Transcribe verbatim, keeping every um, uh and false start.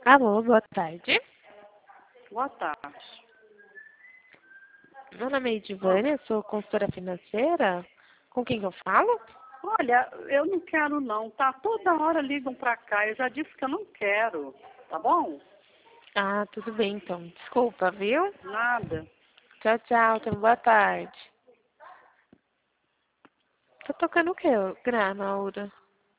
Alô, boa tarde. Boa tarde. Meu nome é Edivânia, sou consultora financeira. Com quem que eu falo? Olha, eu não quero não, tá? Toda hora ligam pra cá, eu já disse que eu não quero, tá bom? Ah, tudo bem então. Desculpa, viu? Nada. Tchau, tchau. Então, boa tarde. Tá tocando o quê, Gra, Maura?